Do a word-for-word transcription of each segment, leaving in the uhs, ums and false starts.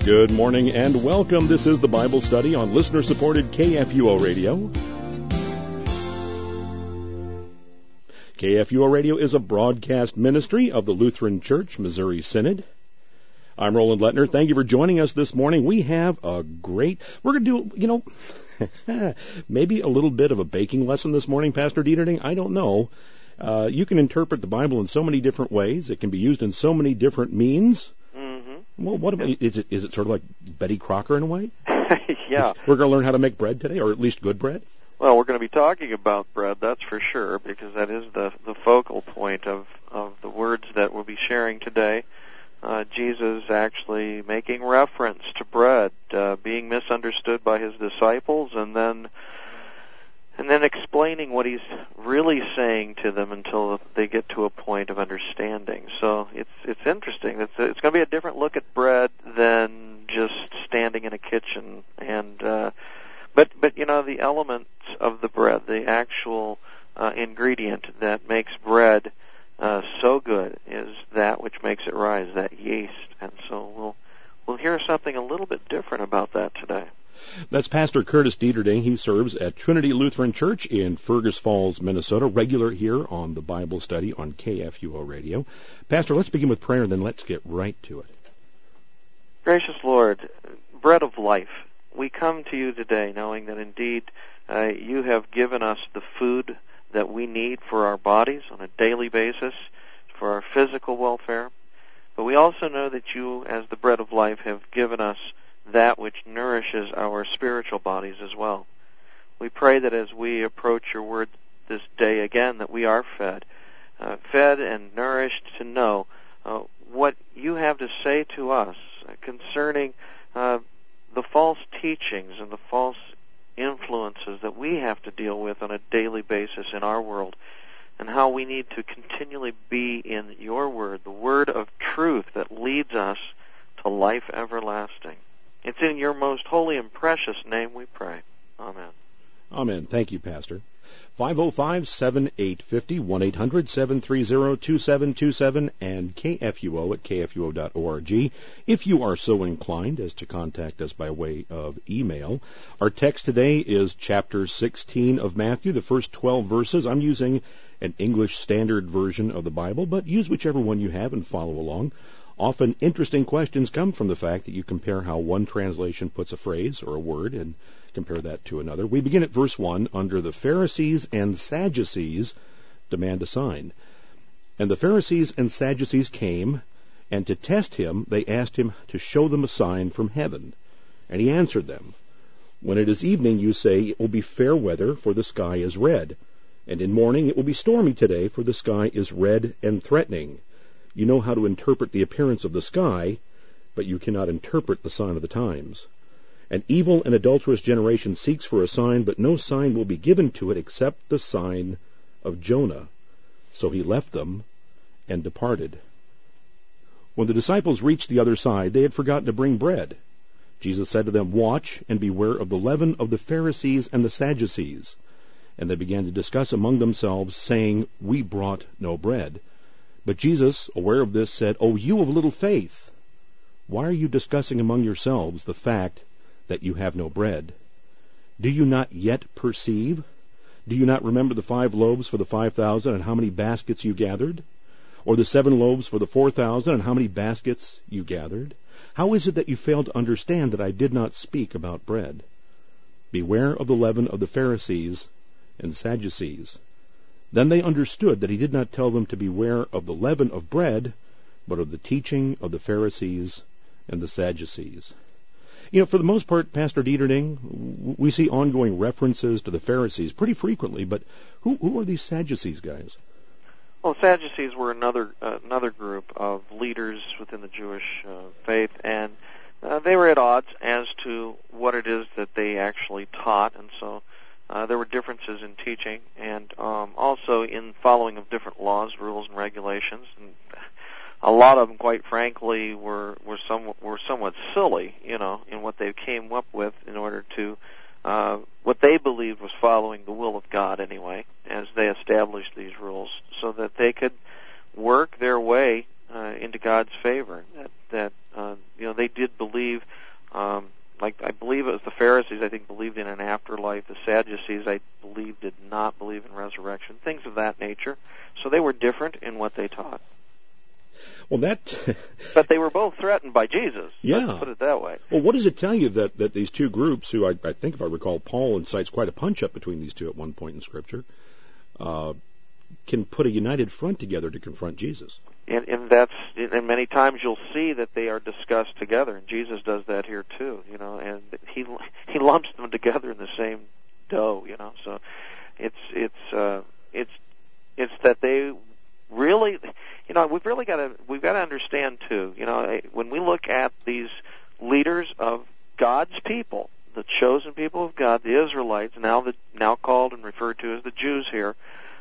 Good morning and welcome. This is the Bible study on listener-supported K F U O Radio. K F U O Radio is a broadcast ministry of the Lutheran Church Missouri Synod. I'm Roland Lettner. Thank you for joining us this morning. We have a great, we're going to do, you know, maybe a little bit of a baking lesson this morning, Pastor Dieterding. I don't know. Uh, you can interpret the Bible in so many different ways. It can be used in so many different means. Well, what about, is it is it sort of like Betty Crocker in a way? Yeah. We're going to learn how to make bread today, or at least good bread? Well, we're going to be talking about bread, that's for sure, because that is the, the focal point of, of the words that we'll be sharing today. Uh, Jesus actually making reference to bread, uh, being misunderstood by his disciples, and then and then explaining what he's really saying to them until they get to a point of understanding. So it's it's interesting. It's it's going to be a different look at bread than just standing in a kitchen. And uh, but but you know, the elements of the bread, the actual uh, ingredient that makes bread uh, so good, is that which makes it rise, that yeast. And so we'll we'll hear something a little bit different about that today. That's Pastor Curtis Dieterding. He serves at Trinity Lutheran Church in Fergus Falls, Minnesota, regular here on the Bible study on K F U O Radio. Pastor, let's begin with prayer, and then let's get right to it. Gracious Lord, bread of life, we come to you today knowing that indeed uh, you have given us the food that we need for our bodies on a daily basis, for our physical welfare. But we also know that you, as the bread of life, have given us that which nourishes our spiritual bodies as well. We pray that as we approach your word this day again, that we are fed, uh, fed and nourished to know uh, what you have to say to us uh, concerning uh, the false teachings and the false influences that we have to deal with on a daily basis in our world, and how we need to continually be in your word, the word of truth that leads us to life everlasting. It's in your most holy and precious name we pray. Amen. Amen. Thank you, Pastor. five oh five, seven eight five oh, one eight hundred, seven three zero, two seven two seven, and K F U O at K F U O dot org. If you are so inclined as to contact us by way of email. Our text today is chapter sixteen of Matthew, the first twelve verses. I'm using an English Standard Version of the Bible, but use whichever one you have and follow along. Often interesting questions come from the fact that you compare how one translation puts a phrase or a word and compare that to another. We begin at verse one, under the Pharisees and Sadducees demand a sign. And the Pharisees and Sadducees came, and to test him they asked him to show them a sign from heaven. And he answered them, when it is evening you say, it will be fair weather, for the sky is red. And in morning it will be stormy today, for the sky is red and threatening. You know how to interpret the appearance of the sky, but you cannot interpret the sign of the times. An evil and adulterous generation seeks for a sign, but no sign will be given to it except the sign of Jonah. So he left them and departed. When the disciples reached the other side, they had forgotten to bring bread. Jesus said to them, watch and beware of the leaven of the Pharisees and the Sadducees. And they began to discuss among themselves, saying, we brought no bread. But Jesus, aware of this, said, O you of little faith, why are you discussing among yourselves the fact that you have no bread? Do you not yet perceive? Do you not remember the five loaves for the five thousand and how many baskets you gathered? Or the seven loaves for the four thousand and how many baskets you gathered? How is it that you fail to understand that I did not speak about bread? Beware of the leaven of the Pharisees and Sadducees. Then they understood that he did not tell them to beware of the leaven of bread, but of the teaching of the Pharisees and the Sadducees. You know, for the most part, Pastor Dieterding, we see ongoing references to the Pharisees pretty frequently, but who, who are these Sadducees guys? Well, Sadducees were another uh, another group of leaders within the Jewish uh, faith, and uh, they were at odds as to what it is that they actually taught, and so Uh, there were differences in teaching and um, also in following of different laws, rules, and regulations. And a lot of them, quite frankly, were were somewhat were somewhat silly, you know, in what they came up with in order to uh, what they believed was following the will of God anyway, as they established these rules, so that they could work their way uh, into God's favor. That that uh, you know they did believe Um, like I believe it was the Pharisees, I think, believed in an afterlife. The Sadducees, I believe, did not believe in resurrection. Things of that nature. So they were different in what they taught. Well, that. But they were both threatened by Jesus. Yeah. Let's put it that way. Well, what does it tell you that, that these two groups, who I, I think, if I recall, Paul incites quite a punch-up between these two at one point in Scripture, uh, can put a united front together to confront Jesus? And, and that's, and many times you'll see that they are discussed together, and Jesus does that here too. You know, and he he lumps them together in the same dough. You know, so it's it's uh, it's it's that they really, you know, we've really got to we've got to understand too. You know, when we look at these leaders of God's people, the chosen people of God, the Israelites, now the now called and referred to as the Jews here.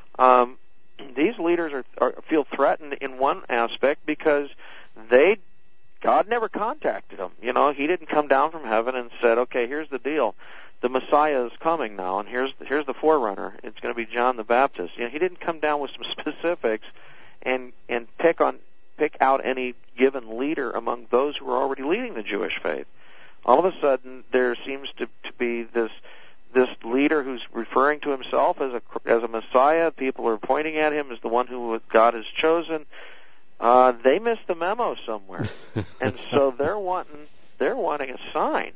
Um, These leaders are, are feel threatened in one aspect because they, God never contacted them. You know, He didn't come down from heaven and said, "Okay, here's the deal. The Messiah is coming now, and here's here's the forerunner. It's going to be John the Baptist." You know, He didn't come down with some specifics and and pick on pick out any given leader among those who are already leading the Jewish faith. All of a sudden, there seems to, to be this. This leader who's referring to himself as a as a Messiah, people are pointing at him as the one who God has chosen. Uh, they missed the memo somewhere, and so they're wanting they're wanting a sign.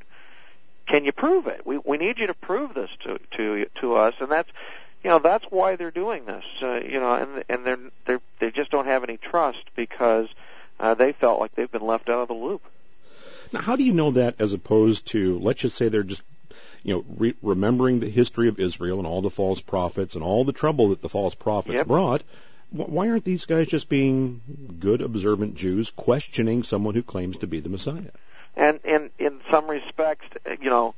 Can you prove it? We we need you to prove this to to to us, and that's you know that's why they're doing this. Uh, you know, and and they're they they just don't have any trust because uh, they felt like they've been left out of the loop. Now, how do you know that as opposed to, let's just say they're just you know, re- remembering the history of Israel and all the false prophets and all the trouble that the false prophets yep. brought, why aren't these guys just being good, observant Jews questioning someone who claims to be the Messiah? And, and in some respects, you know,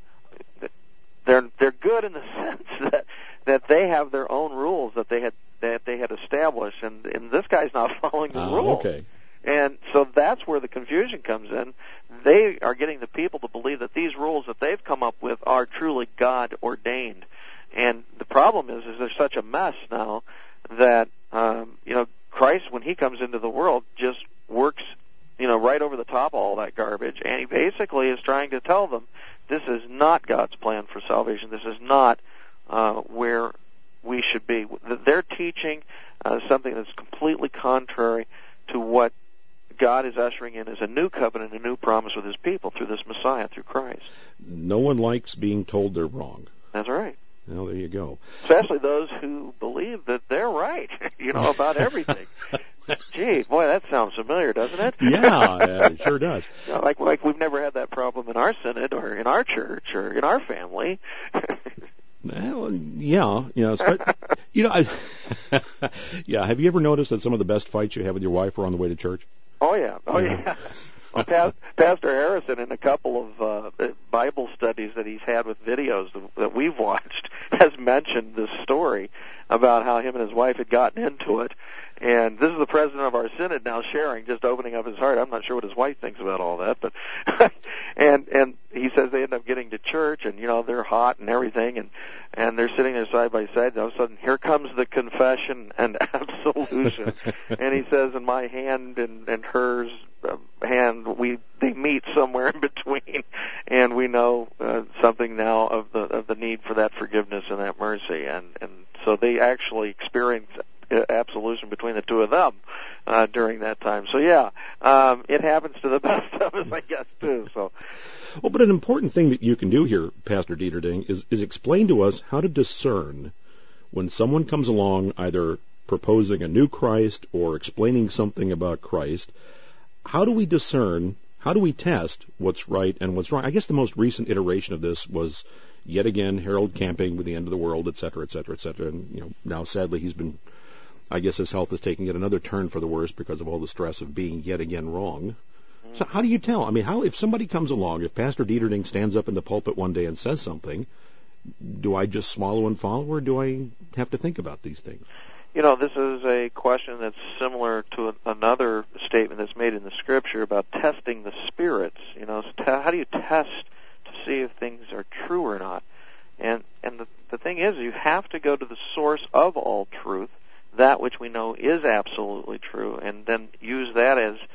they're they're good in the sense that that they have their own rules that they had that they had established, and, and this guy's not following the uh, rules. Okay. And so that's where the confusion comes in. They are getting the people to believe that these rules that they've come up with are truly God ordained. And the problem is, is there's such a mess now that, um, you know, Christ, when He comes into the world, just works, you know, right over the top of all that garbage. And He basically is trying to tell them, this is not God's plan for salvation. This is not uh, where we should be. They're teaching uh, something that's completely contrary to what God is ushering in as a new covenant, a new promise with His people through this Messiah, through Christ. No one likes being told they're wrong. That's right. Well, there you go. Especially those who believe that they're right, you know, about everything. Gee, boy, that sounds familiar, doesn't it? Yeah, it sure does. You know, like, like we've never had that problem in our synod or in our church or in our family. Well, yeah, you know, you know, I, yeah. Have you ever noticed that some of the best fights you have with your wife are on the way to church? Oh yeah, oh yeah. yeah. Well, Pas- Pastor Harrison, in a couple of uh, Bible studies that he's had with videos that we've watched, has mentioned this story about how him and his wife had gotten into it. And this is the president of our synod now sharing, just opening up his heart. I'm not sure what his wife thinks about all that, but and and he says they end up getting to church, and you know they're hot and everything, and and they're sitting there side by side. And all of a sudden, here comes the confession and absolution, and he says, "In my hand and and hers uh, hand, we they meet somewhere in between, and we know uh, something now of the of the need for that forgiveness and that mercy, and and so they actually experience absolution between the two of them uh, during that time. So yeah, um, it happens to the best of us, I guess, too. So, well, but an important thing that you can do here, Pastor Dieterding, is is explain to us how to discern when someone comes along, either proposing a new Christ or explaining something about Christ. How do we discern? How do we test what's right and what's wrong? I guess the most recent iteration of this was yet again Harold Camping with the end of the world, et cetera, et cetera, et cetera. And you know, now sadly he's been. I guess his health is taking yet another turn for the worse because of all the stress of being yet again wrong. Mm. So how do you tell? I mean, how if somebody comes along, if Pastor Dieterding stands up in the pulpit one day and says something, do I just swallow and follow, or do I have to think about these things? You know, this is a question that's similar to an, another statement that's made in the Scripture about testing the spirits. You know, so te- how do you test to see if things are true or not? And and the, the thing is, you have to go to the source of all truth, that which we know is absolutely true, and then use that as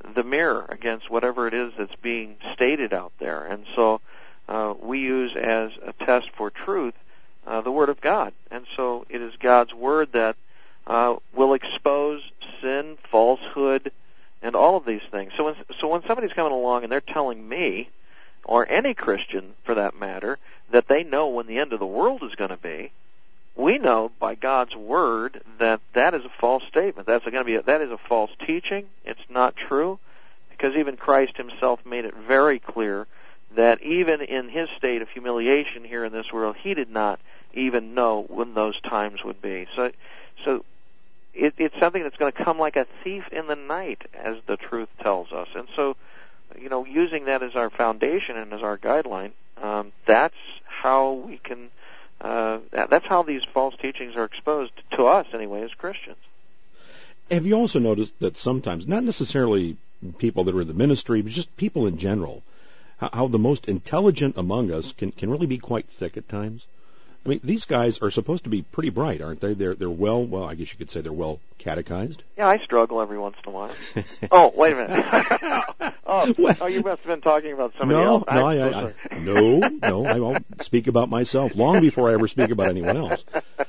the mirror against whatever it is that's being stated out there. And so uh, we use as a test for truth uh, the Word of God. And so it is God's Word that uh, will expose sin, falsehood, and all of these things. So when, so when somebody's coming along and they're telling me, or any Christian for that matter, that they know when the end of the world is going to be, we know by God's Word that that is a false statement. That's going to be a, that is a false teaching. It's not true, because even Christ Himself made it very clear that even in His state of humiliation here in this world, He did not even know when those times would be. So, so it, it's something that's going to come like a thief in the night, as the truth tells us. And so, you know, using that as our foundation and as our guideline, um, that's how we can. Uh, that's how these false teachings are exposed to us, anyway, as Christians. Have you also noticed that sometimes, not necessarily people that are in the ministry, but just people in general, how, how the most intelligent among us can, can really be quite thick at times? I mean, these guys are supposed to be pretty bright, aren't they? They're they're well, well, I guess you could say they're well catechized. Yeah, I struggle every once in a while. Oh, wait a minute. oh, well, oh, you must have been talking about somebody no, else. No, I, I, I, no, no, I won't speak about myself long before I ever speak about anyone else.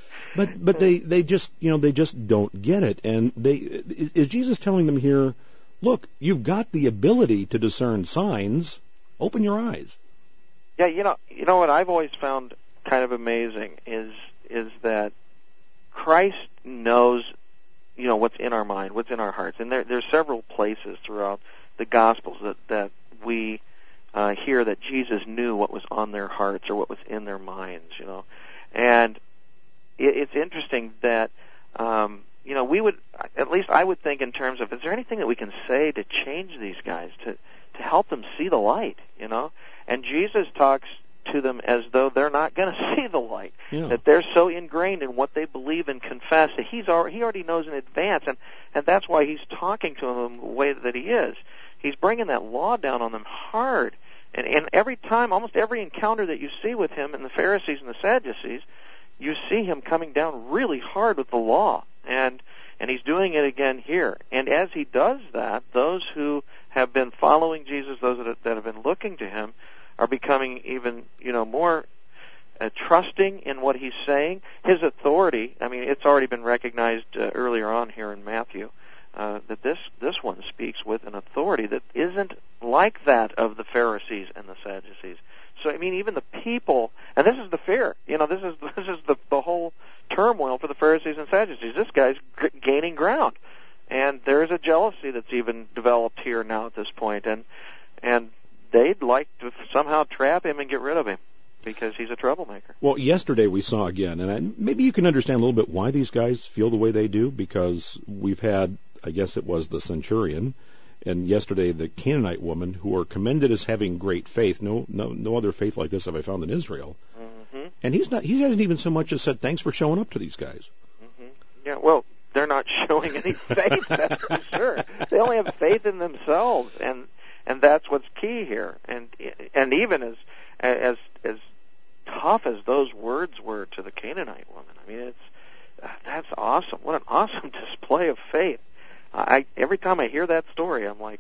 But but they, they just, you know, they just don't get it. And they is Jesus telling them here, look, you've got the ability to discern signs. Open your eyes. Yeah, you know, you know what I've always found kind of amazing is is that Christ knows, you know, what's in our mind, what's in our hearts, and there there's several places throughout the Gospels that that we uh, hear that Jesus knew what was on their hearts or what was in their minds, you know, and it, it's interesting that um, you know we would, at least I would think in terms of, is there anything that we can say to change these guys, to to help them see the light, you know, and Jesus talks to them as though they're not going to see the light, yeah. that they're so ingrained in what they believe and confess that he's already, he already knows in advance, and, and that's why he's talking to them the way that he is. He's bringing that law down on them hard, and, and every time, almost every encounter that you see with him and the Pharisees and the Sadducees, you see him coming down really hard with the law, and and he's doing it again here. And as he does that, those who have been following Jesus, those that, that have been looking to him, are becoming even, you know, more uh, trusting in what he's saying. His authority, I mean, it's already been recognized uh, earlier on here in Matthew, uh, that this, this one speaks with an authority that isn't like that of the Pharisees and the Sadducees. So, I mean, even the people, and this is the fear, you know, this is, this is the, the whole turmoil for the Pharisees and Sadducees. This guy's g- gaining ground. And there is a jealousy that's even developed here now at this point, and, and, they'd like to somehow trap him and get rid of him because he's a troublemaker. Well, yesterday we saw again, and I, maybe you can understand a little bit why these guys feel the way they do, because we've had, I guess it was the centurion, and yesterday the Canaanite woman, who are commended as having great faith. No, no, no other faith like this have I found in Israel. Mm-hmm. And he's not. He hasn't even so much as said thanks for showing up to these guys. Mm-hmm. Yeah, well, they're not showing any faith. That's for sure. They only have faith in themselves, and. And that's what's key here. And and even as as as tough as those words were to the Canaanite woman, I mean, it's uh, that's awesome. What an awesome display of faith. I every time I hear that story, I'm like,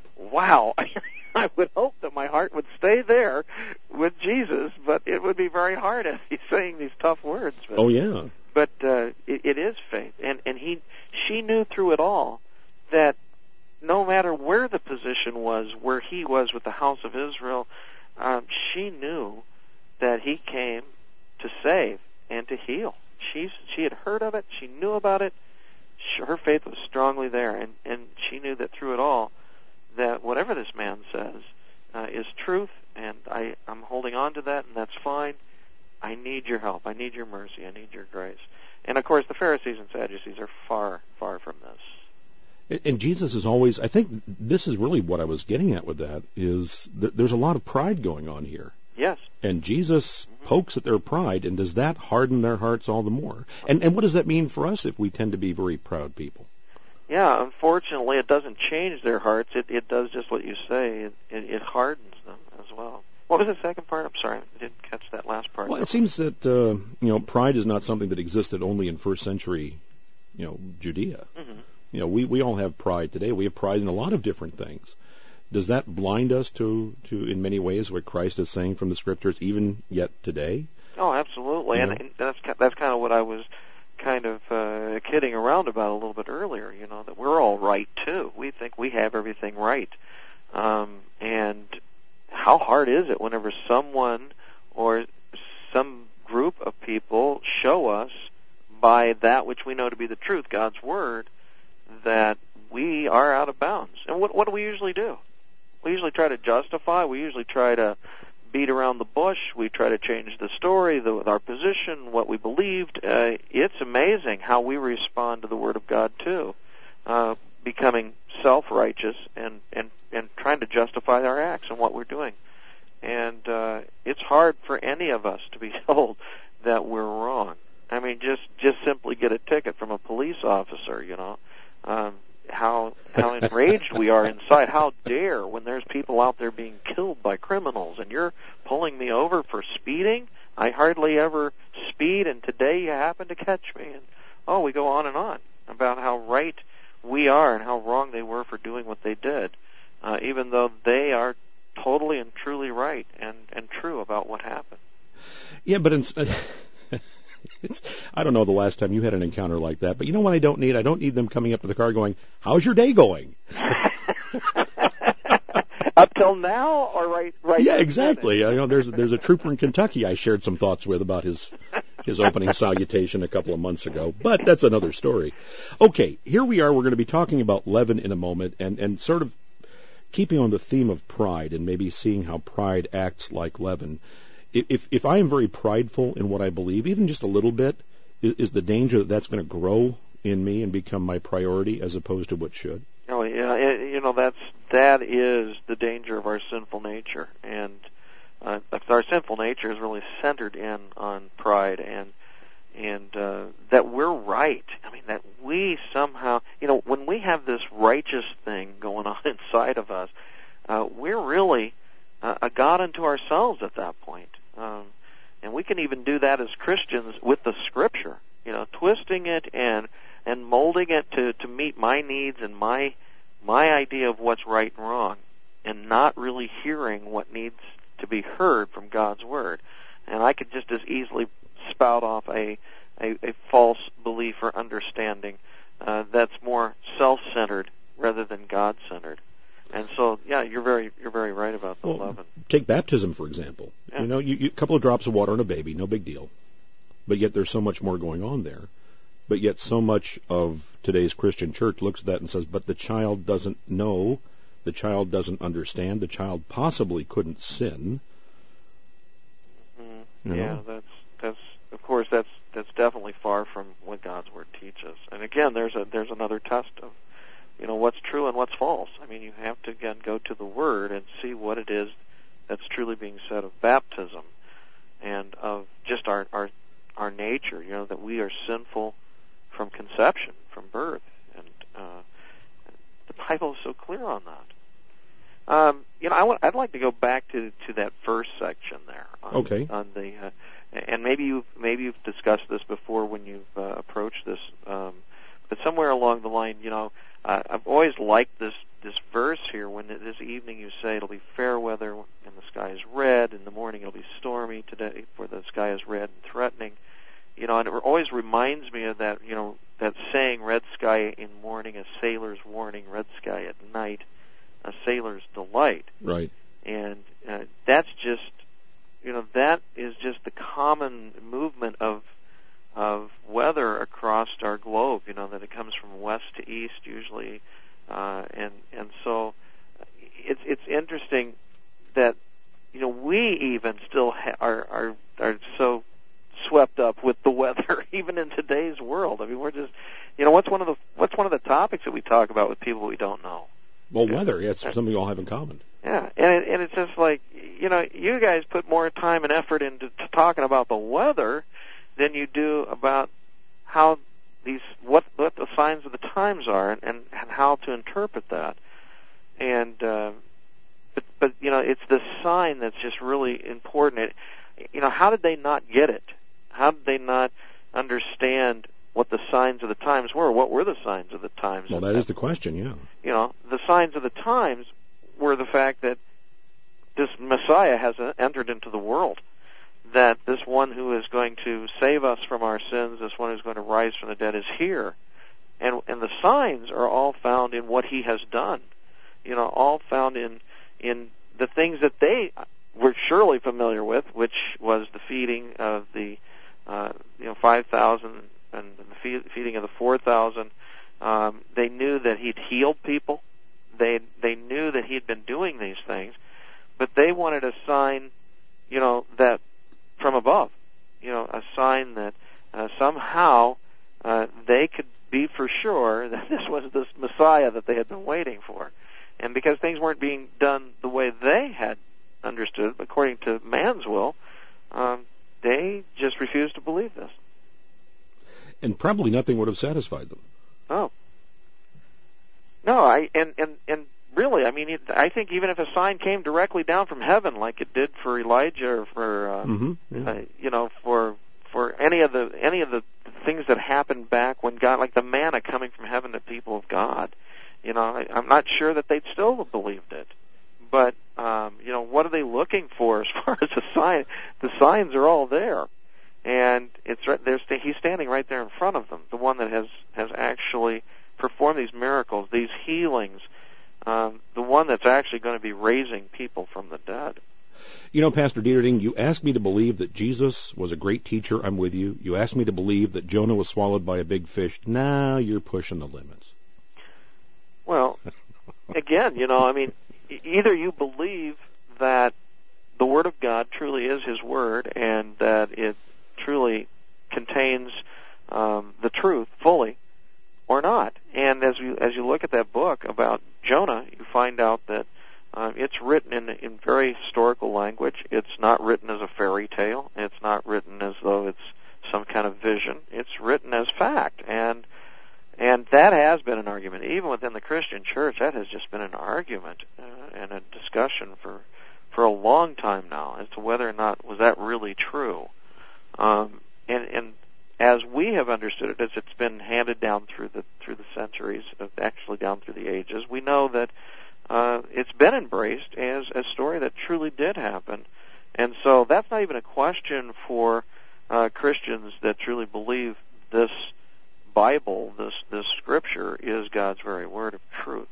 wow. I would hope that my heart would stay there with Jesus, but it would be very hard as he's saying these tough words. But, oh yeah. But uh, it, it is faith, and and he she knew through it all that. No matter where the position was, where he was with the house of Israel, um, she knew that he came to save and to heal. She's, she had heard of it. She knew about it. She, her faith was strongly there, and, and she knew that through it all, that whatever this man says uh, is truth, and I, I'm holding on to that, and that's fine. I need your help. I need your mercy. I need your grace. And, of course, the Pharisees and Sadducees are far, far from this. And Jesus is always, I think this is really what I was getting at with that, is th- there's a lot of pride going on here. Yes. And Jesus mm-hmm. pokes at their pride, and does that harden their hearts all the more? And and what does that mean for us if we tend to be very proud people? Yeah, unfortunately, it doesn't change their hearts. It it does just what you say. It, it, it hardens them as well. What was the second part? I'm sorry, I didn't catch that last part. Well, it seems that, uh, you know, pride is not something that existed only in first century, you know, Judea. Mm-hmm. You know, we, we all have pride today. We have pride in a lot of different things. Does that blind us to, to, in many ways, what Christ is saying from the Scriptures, even yet today? Oh, absolutely. You know? And, and that's that's kind of what I was kind of uh, kidding around about a little bit earlier, you know, that we're all right, too. We think we have everything right. Um, and how hard is it whenever someone or some group of people show us by that which we know to be the truth, God's Word, that we are out of bounds. And what, what do we usually do? We usually try to justify. We usually try to beat around the bush. We try to change the story, the, our position, what we believed. Uh, it's amazing how we respond to the Word of God, too, uh, becoming self-righteous and, and, and trying to justify our acts and what we're doing. And uh, it's hard for any of us to be told that we're wrong. I mean, just, just simply get a ticket from a police officer, you know. Um, how how enraged we are inside. How dare, when there's people out there being killed by criminals, and you're pulling me over for speeding? I hardly ever speed, and today you happen to catch me. And oh, we go on and on about how right we are and how wrong they were for doing what they did, uh, even though they are totally and truly right and, and true about what happened. Yeah, but in, It's, I don't know the last time you had an encounter like that, but you know what I don't need? I don't need them coming up to the car going, "How's your day going?" Up till now, or right, right? Yeah, exactly. You know, there's there's a trooper in Kentucky I shared some thoughts with about his his opening salutation a couple of months ago, but that's another story. Okay, here we are. We're going to be talking about leaven in a moment, and and sort of keeping on the theme of pride, and maybe seeing how pride acts like leaven. If if I am very prideful in what I believe, even just a little bit, is, is the danger that that's going to grow in me and become my priority as opposed to what should? Oh yeah, it, you know that's that is the danger of our sinful nature, and uh, our sinful nature is really centered in on pride and and uh, that we're right. I mean that we somehow, you know, when we have this righteous thing going on inside of us, uh, we're really uh, a god unto ourselves at that point. Um, and we can even do that as Christians with the Scripture, you know, twisting it and and molding it to, to meet my needs and my my idea of what's right and wrong, and not really hearing what needs to be heard from God's Word. And I could just as easily spout off a a, a false belief or understanding uh, that's more self-centered rather than God-centered. And so, yeah, you're very you're very right about the well, leaven. Take baptism, for example. Yeah. You know, you, you, a couple of drops of water on a baby, no big deal. But yet there's so much more going on there. But yet so much of today's Christian church looks at that and says, but the child doesn't know, the child doesn't understand, the child possibly couldn't sin. Mm-hmm. Yeah, that's that's of course that's that's definitely far from what God's Word teaches. And again, there's a there's another test of, you know, what's true and what's false. I mean, you have to, again, go to the Word and see what it is that's truly being said of baptism and of just our, our, our nature, you know, that we are sinful from conception, from birth. And uh, the Bible is so clear on that. Um, you know, I want, I'd like to go back to, to that first section there. On, okay. On the, uh, and maybe you've, maybe you've discussed this before when you've uh, approached this, um, but somewhere along the line, you know, Uh, I've always liked this this verse here. When this evening you say it'll be fair weather and the sky is red, in the morning it'll be stormy. Today, for the sky is red and threatening. You know, and it always reminds me of that. You know, that saying, "Red sky in morning, a sailor's warning. Red sky at night, a sailor's delight." Right. And uh, that's just, you know, that is just the common movement of. of weather across our globe, you know, that it comes from west to east usually, uh, and and so it's it's interesting that, you know, we even still ha- are are are so swept up with the weather even in today's world. I mean, we're just, you know, what's one of the what's one of the topics that we talk about with people we don't know? Well, yeah. Weather, yeah, it's something we all have in common. Yeah, and it, and it's just like, you know, you guys put more time and effort into to talking about the weather than you do about how these what what the signs of the times are and, and, and how to interpret that. And uh, but but you know, it's the sign that's just really important. It, you know, how did they not get it? How did they not understand what the signs of the times were. What were the signs of the times? Well, that is the question, yeah. You know, the signs of the times were the fact that this Messiah has entered into the world, that this one who is going to save us from our sins, this one who's going to rise from the dead is here. And and the signs are all found in what he has done. You know, all found in in the things that they were surely familiar with, which was the feeding of the uh, you know five thousand and the feeding of the four thousand. Um, they knew that he'd healed people. They they knew that he'd been doing these things, but they wanted a sign, you know, that from above, you know, a sign that uh, somehow uh, they could be for sure that this was this Messiah that they had been waiting for. And because things weren't being done the way they had understood, according to man's will, um, they just refused to believe this. And probably nothing would have satisfied them. Oh. No, I and, and, and really, I mean, it, I think even if a sign came directly down from heaven, like it did for Elijah, or for uh, mm-hmm, yeah. uh, you know, for for any of the any of the things that happened back when God, like the manna coming from heaven to people of God, you know, I, I'm not sure that they'd still have believed it. But um, you know, what are they looking for as far as a sign? The signs are all there, and it's right there. He's standing right there in front of them, the one that has has actually performed these miracles, these healings, um, the one that's actually going to be raising people from the dead. You know, Pastor Dieterding, you asked me to believe that Jesus was a great teacher. I'm with you. You asked me to believe that Jonah was swallowed by a big fish. Now you're pushing the limits. Well, again, you know, I mean, either you believe that the Word of God truly is His Word and that it truly contains um, the truth fully, or not. And as you as you look at that book about Jonah, you find out that um, it's written in in very historical language. It's not written as a fairy tale. It's not written as though it's some kind of vision. It's written as fact. And and that has been an argument. Even within the Christian church, that has just been an argument uh, and a discussion for for a long time now as to whether or not was that really true. Um, and, and as we have understood it, as it's been handed down through the through the centuries, actually down through the ages, we know that uh, it's been embraced as a story that truly did happen. And so that's not even a question for uh, Christians that truly believe this Bible, this this Scripture, is God's very word of truth.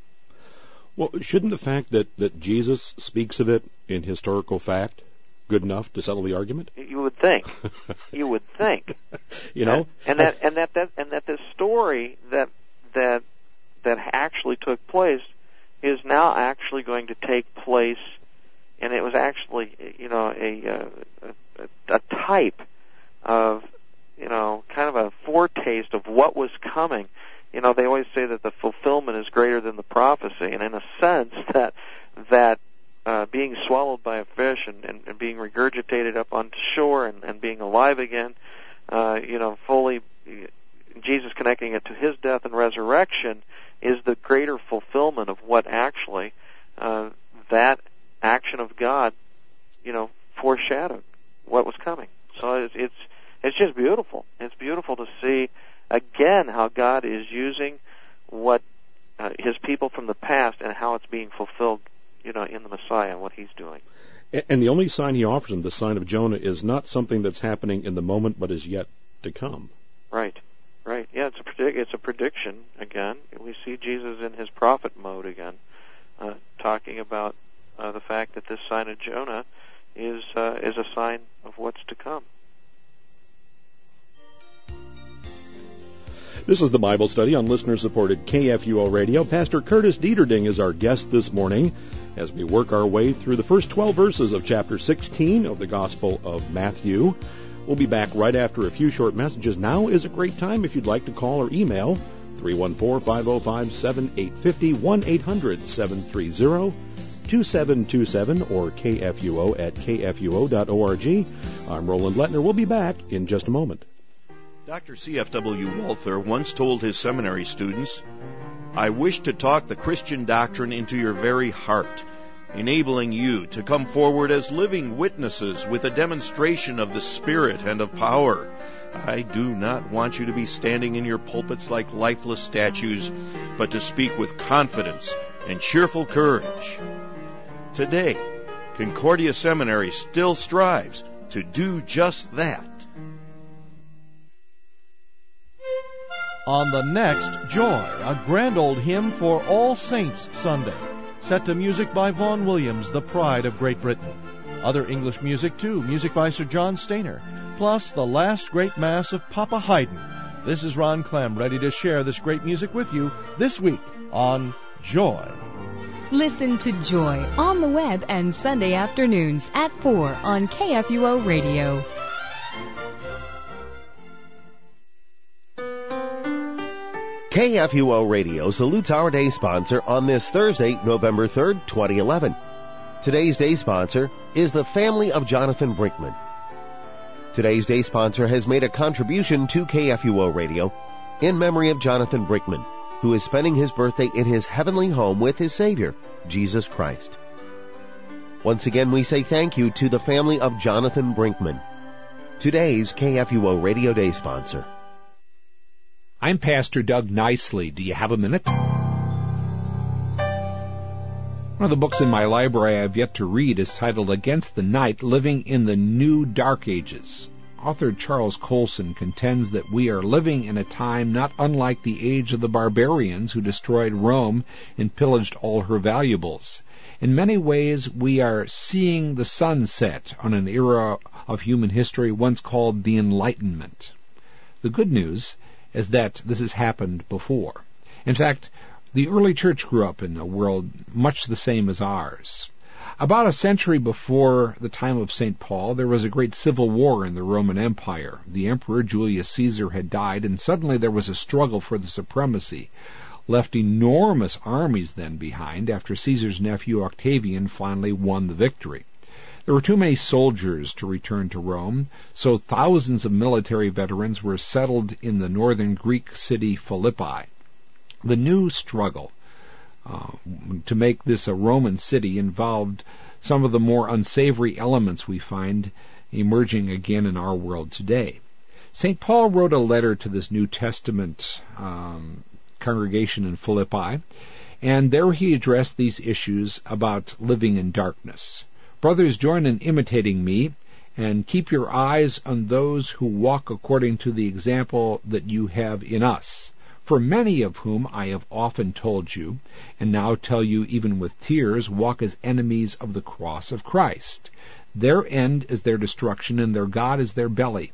Well, shouldn't the fact that, that Jesus speaks of it in historical fact good enough to settle the argument? You would think. You would think. You know, and, and that and that, that and that this story that that that actually took place is now actually going to take place, and it was actually, you know, a a, a, a type of, you know, kind of a foretaste of what was coming. You know, they always say that the fulfillment is greater than the prophecy, and in a sense that that uh, being swallowed by a fish and, and, and being regurgitated up onto shore and, and being alive again, uh, you know, fully, Jesus connecting it to His death and resurrection is the greater fulfillment of what actually uh, that action of God, you know, foreshadowed what was coming. So it's it's, it's just beautiful. It's beautiful to see again how God is using what uh, His people from the past and how it's being fulfilled, you know, in the Messiah and what He's doing. And the only sign He offers them, the sign of Jonah, is not something that's happening in the moment, but is yet to come. Right, right. Yeah, it's a predict. It's a prediction again. We see Jesus in His prophet mode again, uh, talking about uh, the fact that this sign of Jonah is uh, is a sign of what's to come. This is the Bible Study on listener-supported K F U O Radio. Pastor Curtis Dieterding is our guest this morning as we work our way through the first twelve verses of chapter sixteen of the Gospel of Matthew. We'll be back right after a few short messages. Now is a great time if you'd like to call or email three one four, five oh five, seven eight five oh, one eight hundred, seven three zero, two seven two seven, or K F U O at K F U O dot org. I'm Roland Lettner. We'll be back in just a moment. Doctor C F W Walther once told his seminary students, "I wish to talk the Christian doctrine into your very heart, enabling you to come forward as living witnesses with a demonstration of the Spirit and of power, I do not want you to be standing in your pulpits like lifeless statues, but to speak with confidence and cheerful courage. Today, Concordia Seminary still strives to do just that. On the next Joy, a grand old hymn for All Saints Sunday, set to music by Vaughan Williams, the pride of Great Britain. Other English music, too, music by Sir John Stainer, plus the last great mass of Papa Haydn. This is Ron Clem, ready to share this great music with you this week on Joy. Listen to Joy on the web and Sunday afternoons at four on K F U O Radio. K F U O Radio salutes our day sponsor on this Thursday, November third, twenty eleven. Today's day sponsor is the family of Jonathan Brinkman. Today's day sponsor has made a contribution to K F U O Radio in memory of Jonathan Brinkman, who is spending his birthday in his heavenly home with his Savior, Jesus Christ. Once again, we say thank you to the family of Jonathan Brinkman. Today's K F U O Radio Day sponsor. I'm Pastor Doug Nicely. Do you have a minute? One of the books in my library I have yet to read is titled Against the Night, Living in the New Dark Ages. Author Charles Colson contends that we are living in a time not unlike the age of the barbarians who destroyed Rome and pillaged all her valuables. In many ways, we are seeing the sunset on an era of human history once called the Enlightenment. The good news is that this has happened before. In fact, the early church grew up in a world much the same as ours. About a century before the time of Saint Paul, there was a great civil war in the Roman Empire. The emperor, Julius Caesar, had died, and suddenly there was a struggle for the supremacy. Left enormous armies then behind after Caesar's nephew Octavian finally won the victory. There were too many soldiers to return to Rome, so thousands of military veterans were settled in the northern Greek city Philippi. The new struggle uh, to make this a Roman city involved some of the more unsavory elements we find emerging again in our world today. Saint Paul wrote a letter to this New Testament um, congregation in Philippi, and there he addressed these issues about living in darkness. Brothers, join in imitating me, and keep your eyes on those who walk according to the example that you have in us. For many of whom I have often told you, and now tell you even with tears, walk as enemies of the cross of Christ. Their end is their destruction, and their God is their belly.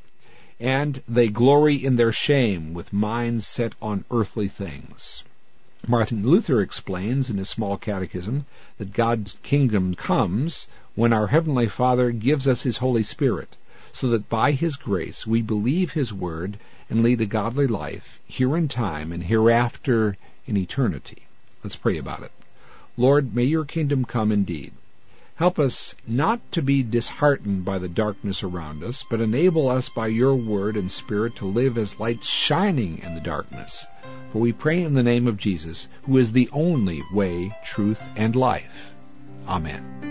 And they glory in their shame, with minds set on earthly things. Martin Luther explains in his small catechism that God's kingdom comes when our Heavenly Father gives us His Holy Spirit, so that by His grace we believe His word and lead a godly life here in time and hereafter in eternity. Let's pray about it. Lord, may your kingdom come indeed. Help us not to be disheartened by the darkness around us, but enable us by your word and spirit to live as lights shining in the darkness. For we pray in the name of Jesus, who is the only way, truth, and life. Amen.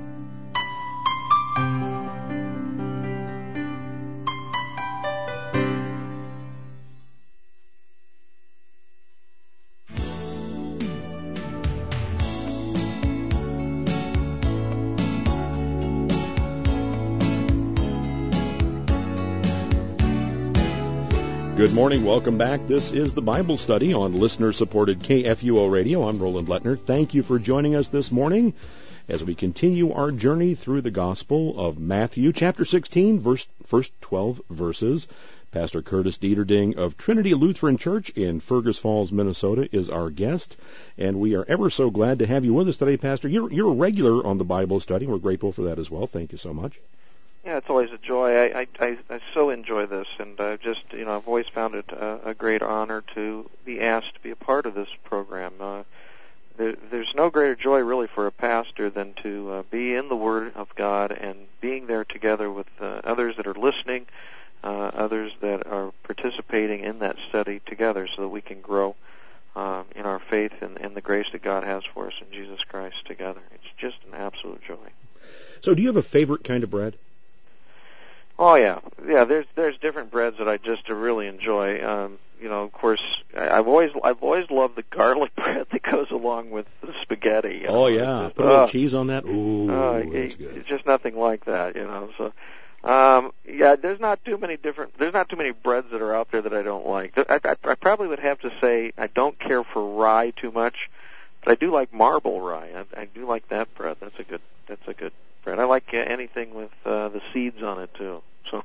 Good morning. Welcome back. This is the Bible study on listener-supported K F U O Radio. I'm Roland Lettner. Thank you for joining us this morning as we continue our journey through the Gospel of Matthew, chapter sixteen, verse, first twelve verses. Pastor Curtis Dieterding of Trinity Lutheran Church in Fergus Falls, Minnesota, is our guest, and we are ever so glad to have you with us today, Pastor. You're, you're a regular on the Bible study. We're grateful for that as well. Thank you so much. Yeah, it's always a joy. I, I, I, I so enjoy this, and I've just, you know, I've always found it a, a great honor to be asked to be a part of this program. Uh, there, there's no greater joy, really, for a pastor than to uh, be in the Word of God and being there together with uh, others that are listening, uh, others that are participating in that study together so that we can grow um, in our faith and, and the grace that God has for us in Jesus Christ together. It's just an absolute joy. So do you have a favorite kind of bread? Oh yeah, yeah. There's there's different breads that I just really enjoy. Um, you know, of course, I, I've always I've always loved the garlic bread that goes along with the spaghetti. You know? Oh yeah, just, put a little uh, cheese on that. Ooh, uh, that's it, good. It's just nothing like that, you know. So, um, yeah, there's not too many different. There's not too many breads that are out there that I don't like. I, I, I probably would have to say I don't care for rye too much, but I do like marble rye. I, I do like that bread. That's a good. That's a good bread. I like uh, anything with uh, the seeds on it too. So.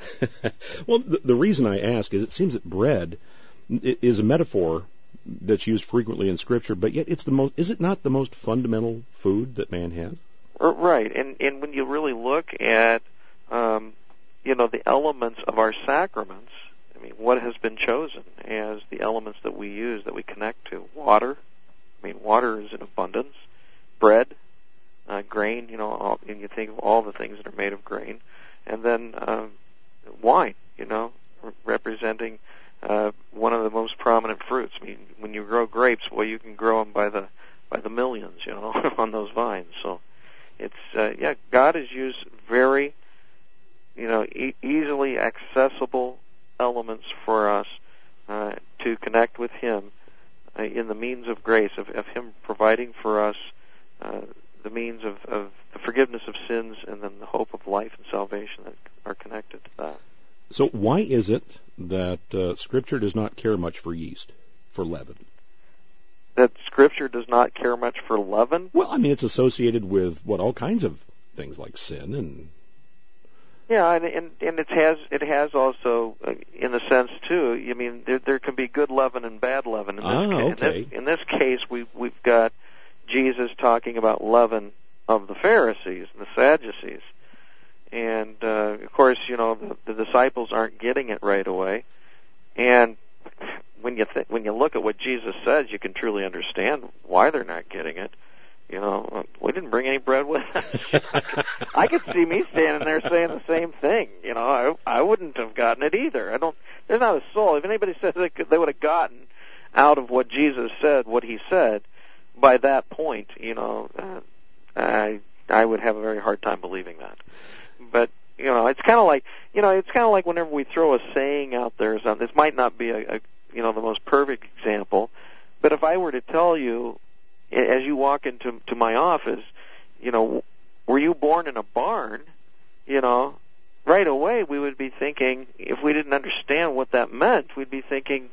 Well, the, the reason I ask is it seems that bread is a metaphor that's used frequently in Scripture, but yet it's the most. Is it not the most fundamental food that man has? Right, and and when you really look at, um, you know, the elements of our sacraments, I mean, what has been chosen as the elements that we use, that we connect to? Water. I mean, water is in abundance. Bread, uh, grain. You know, all, and you think of all the things that are made of grain. And then um, wine, you know, re- representing uh, one of the most prominent fruits. I mean, when you grow grapes, well, you can grow them by the by the millions, you know, on those vines. So it's uh, yeah, God has used very, you know, e- easily accessible elements for us uh, to connect with Him uh, in the means of grace of, of Him providing for us uh, the means of, of the forgiveness of sins, and then the hope of life and salvation that are connected to that. So why is it that uh, Scripture does not care much for yeast, for leaven? That Scripture does not care much for leaven? Well, I mean, it's associated with, what, all kinds of things like sin and... Yeah, and and, and it has it has also, uh, in a sense, too, I mean, there, there can be good leaven and bad leaven. In this, ah, ca- okay. in this, in this case, we, we've got Jesus talking about leaven of the Pharisees and the Sadducees. And, uh, of course, you know, the, the disciples aren't getting it right away. And when you th- when you look at what Jesus says, you can truly understand why they're not getting it. You know, we didn't bring any bread with us. I could see me standing there saying the same thing. You know, I I wouldn't have gotten it either. I don't. There's not a soul. If anybody says they could, they would have gotten out of what Jesus said, what He said, by that point, you know, uh, I I would have a very hard time believing that. But you know, it's kind of like you know, it's kind of like whenever we throw a saying out there. So this might not be a, a you know the most perfect example, but if I were to tell you, as you walk into to my office, you know, were you born in a barn? You know, right away we would be thinking, if we didn't understand what that meant, we'd be thinking,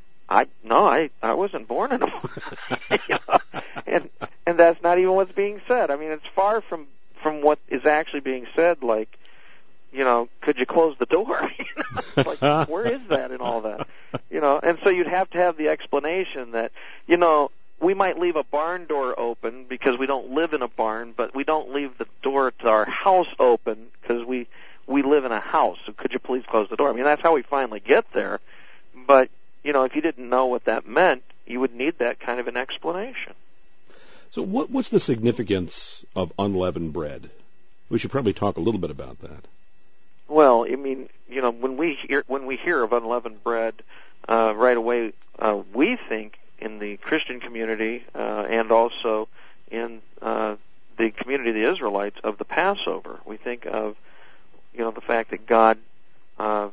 I no, I I wasn't born in a barn. You know? And and that's not even what's being said. I mean, it's far from from what is actually being said. Like, you know, could you close the door? You know? Like, where is that in all that? You know, and so you'd have to have the explanation that, you know, we might leave a barn door open because we don't live in a barn, but we don't leave the door to our house open because we we live in a house. So could you please close the door? I mean, that's how we finally get there. But, you know, if you didn't know what that meant, you would need that kind of an explanation. So what, what's the significance of unleavened bread? We should probably talk a little bit about that. Well, I mean, you know, when we hear when we hear of unleavened bread, uh, right away uh, we think in the Christian community uh, and also in uh, the community of the Israelites of the Passover. We think of, you know, the fact that God, uh,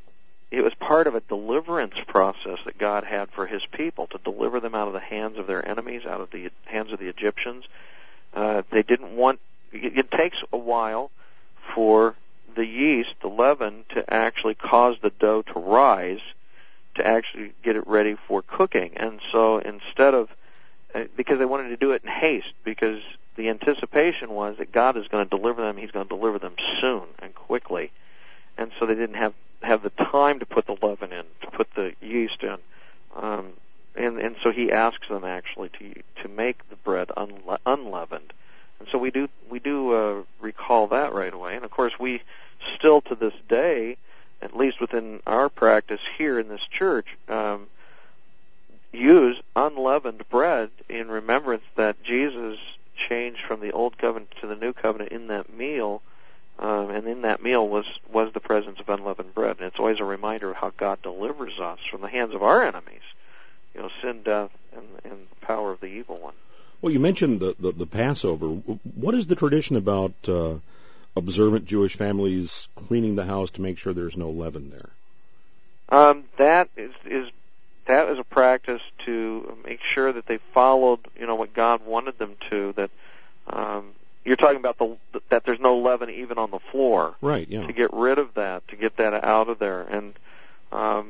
it was part of a deliverance process that God had for His people to deliver them out of the hands of their enemies, out of the hands of the Egyptians. Uh, they didn't want. It, it takes a while for the yeast, the leaven, to actually cause the dough to rise, to actually get it ready for cooking. And so instead of, uh, because they wanted to do it in haste, because the anticipation was that God is going to deliver them, He's going to deliver them soon and quickly. And so they didn't have, have the time to put the leaven in, to put the yeast in. Um, and, and so He asks them actually to to make the bread unle- unleavened. And so we do we do uh, recall that right away. And of course we still to this day, at least within our practice here in this church, um, use unleavened bread in remembrance that Jesus changed from the old covenant to the new covenant in that meal, um, and in that meal was, was the presence of unleavened bread. And it's always a reminder of how God delivers us from the hands of our enemies, you know, sin, death, and, and the power of the evil one. Well, you mentioned the, the, the Passover. What is the tradition about uh, observant Jewish families cleaning the house to make sure there's no leaven there? Um, that is, is that is a practice to make sure that they followed, you know, what God wanted them to. That um, you're talking about the that there's no leaven even on the floor. Right. Yeah. To get rid of that, to get that out of there, and um,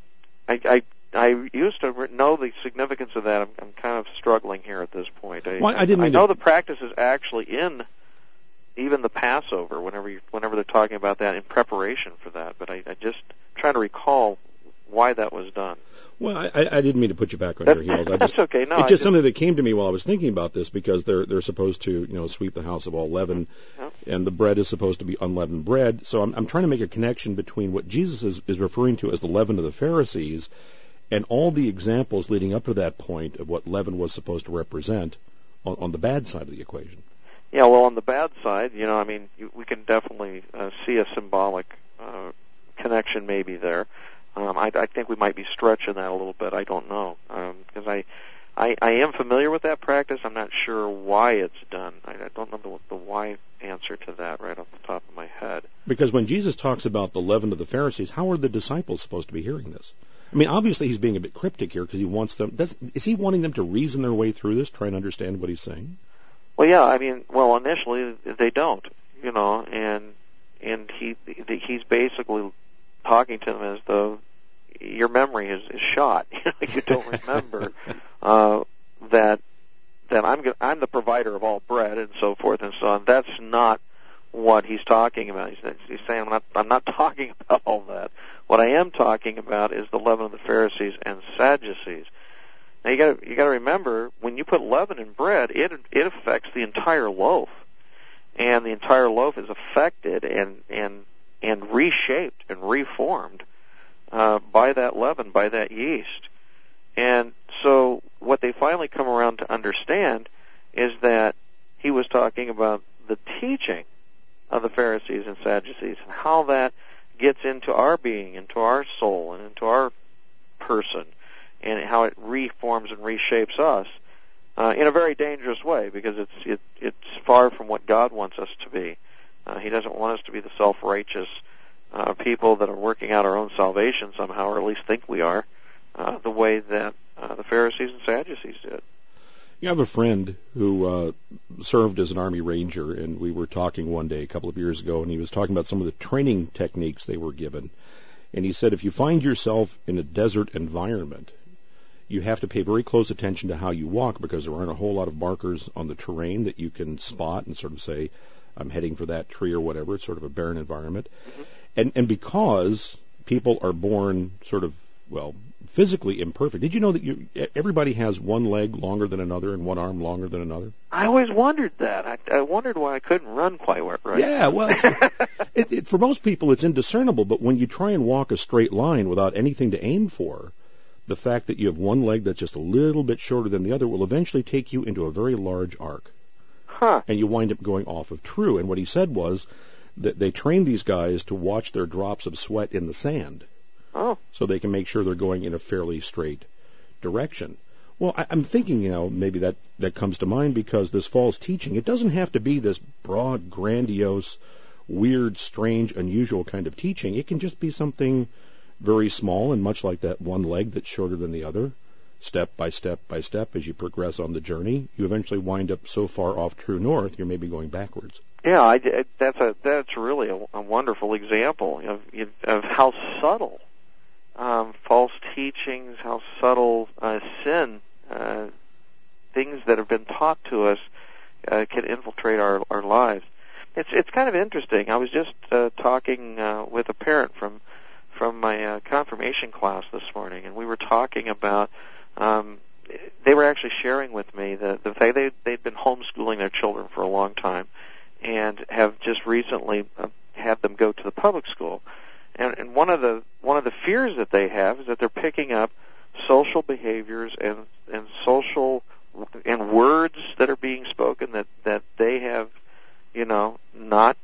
I, I I used to know the significance of that. I'm, I'm kind of struggling here at this point. I, well, I didn't. I mean know to... the practice is actually in even the Passover. Whenever you, whenever they're talking about that in preparation for that, but I, I just try to recall why that was done. Well, I, I didn't mean to put you back on That's, your heels. I just, that's okay. No, it's just, just something that came to me while I was thinking about this, because they're they're supposed to, you know, sweep the house of all leaven, yep. and the bread is supposed to be unleavened bread. So I'm I'm trying to make a connection between what Jesus is, is referring to as the leaven of the Pharisees, and all the examples leading up to that point of what leaven was supposed to represent on, on the bad side of the equation. Yeah, well, on the bad side, you know, I mean, you, we can definitely uh, see a symbolic uh, connection maybe there. Um, I, I think we might be stretching that a little bit. I don't know, because um, I, I, I am familiar with that practice. I'm not sure why it's done. I, I don't know the, the why answer to that right off the top of my head. Because when Jesus talks about the leaven of the Pharisees, how are the disciples supposed to be hearing this? I mean, obviously he's being a bit cryptic here because he wants them. Does, is he wanting them to reason their way through this, try and understand what he's saying? Well, yeah. I mean, well, initially they don't, you know, and and he he's basically talking to them as though your memory is, is shot. You know, you don't remember uh, that that I'm go- I'm the provider of all bread and so forth and so on. That's not what he's talking about. He's, he's saying I'm not I'm not talking about all that. What I am talking about is the leaven of the Pharisees and Sadducees. Now you got you got to remember, when you put leaven in bread, it it affects the entire loaf, and the entire loaf is affected and and and reshaped and reformed uh, by that leaven, by that yeast. And so what they finally come around to understand is that he was talking about the teaching of the Pharisees and Sadducees and how that gets into our being, into our soul, and into our person, and how it reforms and reshapes us uh, in a very dangerous way, because it's it, it's far from what God wants us to be. Uh, he doesn't want us to be the self-righteous uh, people that are working out our own salvation somehow, or at least think we are, uh, the way that uh, the Pharisees and Sadducees did. You have a friend who uh, served as an Army Ranger, and we were talking one day a couple of years ago, and he was talking about some of the training techniques they were given. And he said if you find yourself in a desert environment, you have to pay very close attention to how you walk, because there aren't a whole lot of markers on the terrain that you can spot and sort of say, I'm heading for that tree or whatever. It's sort of a barren environment. Mm-hmm. And, and because people are born sort of, well, physically imperfect. Did you know that you, everybody has one leg longer than another and one arm longer than another? I always wondered that. I, I wondered why I couldn't run quite right. Yeah, well, it's, it, it, for most people it's indiscernible, but when you try and walk a straight line without anything to aim for, the fact that you have one leg that's just a little bit shorter than the other will eventually take you into a very large arc. Huh. And you wind up going off of true. And what he said was that they trained these guys to watch their drops of sweat in the sand. Oh. So they can make sure they're going in a fairly straight direction. Well, I, I'm thinking, you know, maybe that, that comes to mind because this false teaching, it doesn't have to be this broad, grandiose, weird, strange, unusual kind of teaching. It can just be something very small, and much like that one leg that's shorter than the other, step by step by step, as you progress on the journey, you eventually wind up so far off true north, you're maybe going backwards. Yeah, I, that's a that's really a, a wonderful example of of how subtle um, false teachings, how subtle uh, sin, uh, things that have been taught to us, uh, can infiltrate our our lives. It's it's kind of interesting. I was just uh, talking uh, with a parent from from my uh, confirmation class this morning, and we were talking about. Um, they were actually sharing with me the the fact they they'd been homeschooling their children for a long time, and have just recently uh, had them go to the public school. And, and one of the one of the fears that they have is that they're picking up social behaviors and and social and words that are being spoken that that they have, you know, not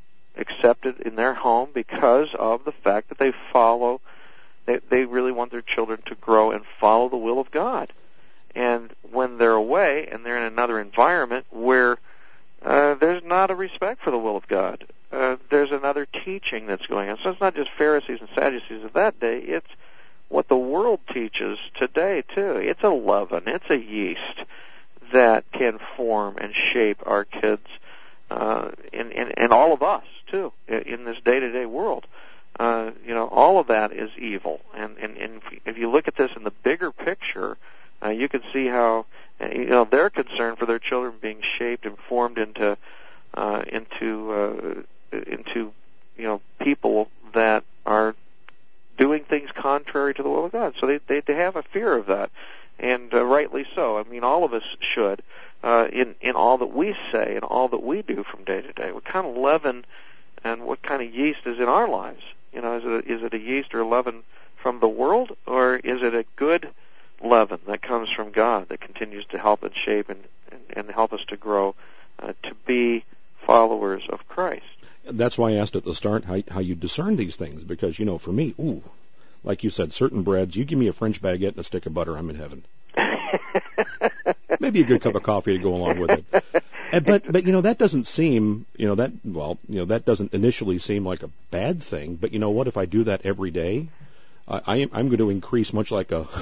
accepted in their home because of the fact that they follow. They, they really want their children to grow and follow the will of God. And when they're away and they're in another environment where uh, there's not a respect for the will of God. Uh, there's another teaching that's going on. So it's not just Pharisees and Sadducees of that day. It's what the world teaches today, too. It's a leaven. It's a yeast that can form and shape our kids uh, and, and, and all of us, too, in this day-to-day world. Uh, you know, all of that is evil. And, and, and if you look at this in the bigger picture, uh, you can see how, you know, they're concerned for their children being shaped and formed into, uh, into, uh, into, you know, people that are doing things contrary to the will of God. So they, they, they have a fear of that. And uh, rightly so. I mean, all of us should, uh, in, in all that we say and all that we do from day to day. What kind of leaven and what kind of yeast is in our lives? You know, is it, is it a yeast or a leaven from the world, or is it a good leaven that comes from God that continues to help and shape and, and, and help us to grow uh, to be followers of Christ? That's why I asked at the start how, how you discern these things, because, you know, for me, ooh, like you said, certain breads, you give me a French baguette and a stick of butter, I'm in heaven. Maybe a good cup of coffee to go along with it. And, but, but, you know, that doesn't seem, you know, that, well, you know, that doesn't initially seem like a bad thing. But you know what? If I do that every day, I, I am, I'm going to increase much like a,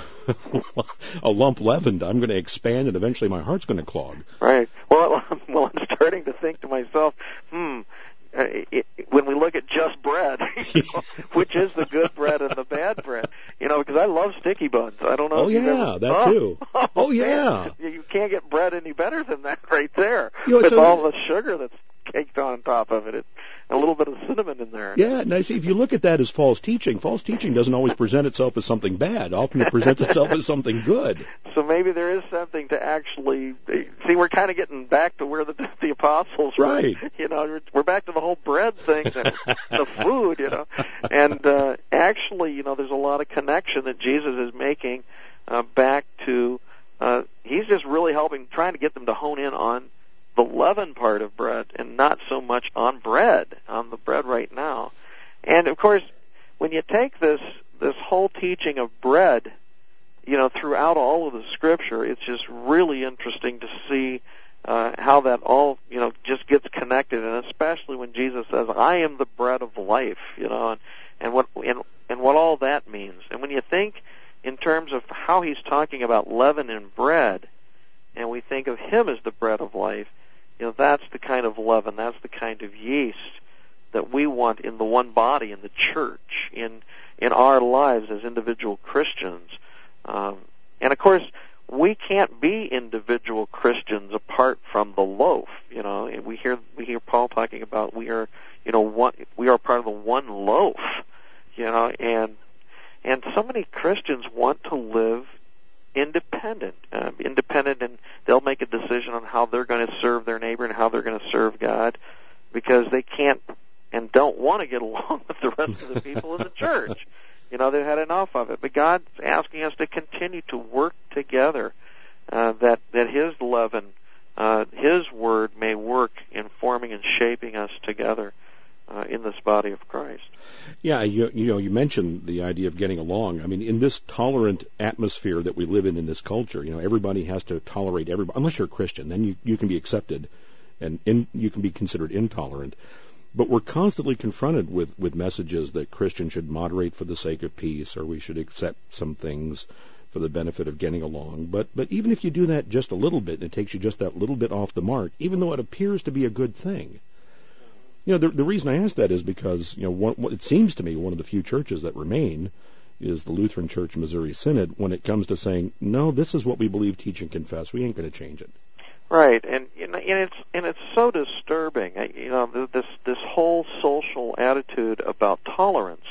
a lump leavened. I'm going to expand, and eventually my heart's going to clog. Right. Well, well, I'm starting to think to myself, hmm, Uh, it, when we look at just bread, you know, which is the good bread and the bad bread, you know, because I love sticky buns. I don't know. Oh, if you've yeah, ever, that oh, too. Oh, oh yeah. Man, you can't get bread any better than that right there. You know, with so, all the sugar that's caked on top of it, it, a little bit of cinnamon in there. Yeah, now see, if you look at that as false teaching, false teaching doesn't always present itself as something bad. Often it presents itself as something good. So maybe there is something to actually see. We're kind of getting back to where the the apostles were. Right. You know, we're back to the whole bread thing, and the food. You know, and uh, actually, you know, there's a lot of connection that Jesus is making uh, back to. Uh, he's just really helping, trying to get them to hone in on the leaven part of bread and not so much on bread, on the bread right now. And of course, when you take this this whole teaching of bread, you know, throughout all of the Scripture, it's just really interesting to see uh, how that all, you know, just gets connected, and especially when Jesus says, "I am the bread of life," you know, and, and what and, and what all that means. And when you think in terms of how he's talking about leaven and bread, and we think of him as the bread of life, you know, that's the kind of leaven, that's the kind of yeast that we want in the one body, in the church, in in our lives as individual Christians. Um, and of course, we can't be individual Christians apart from the loaf. You know, we hear we hear Paul talking about we are, you know, one, we are part of the one loaf. You know, and and so many Christians want to live independent, uh, independent, and they'll make a decision on how they're going to serve their neighbor and how they're going to serve God, because they can't and don't want to get along with the rest of the people in the church. You know, they've had enough of it. But God's asking us to continue to work together, uh, that that His leaven, uh, His word may work in forming and shaping us together uh, in this body of Christ. Yeah, you, you know, you mentioned the idea of getting along. I mean, in this tolerant atmosphere that we live in in this culture, you know, everybody has to tolerate everybody. Unless you're a Christian, then you, you can be accepted and in, you can be considered intolerant. But we're constantly confronted with, with messages that Christians should moderate for the sake of peace, or we should accept some things for the benefit of getting along. But but even if you do that just a little bit, and it takes you just that little bit off the mark, even though it appears to be a good thing. You know, the, the reason I ask that is because, you know, one, it seems to me one of the few churches that remain is the Lutheran Church Missouri Synod when it comes to saying, no, this is what we believe, teach, and confess. We ain't going to change it. Right, and and it's and it's so disturbing. You know, this this whole social attitude about tolerance.